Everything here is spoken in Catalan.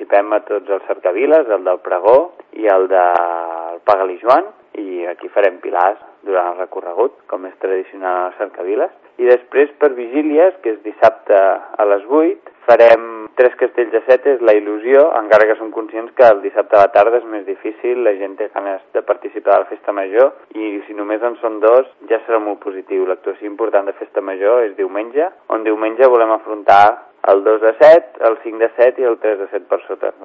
participem a tots els cercaviles, el del Pregó i el del Paga-li Joan, i aquí farem pilars durant el recorregut, com és tradicional als cercaviles. I després, per vigílies, que és dissabte a les 8, farem 3 castells de setes, la il·lusió, encara que som conscients que el dissabte a la tarda és més difícil, la gent té ganes de participar a la festa major, i si només en són 2 ja serà molt positiu. L'actuació important de festa major és diumenge, on diumenge volem afrontar el 2 de 7, el 5 de 7 i el 3 de 7 per sota.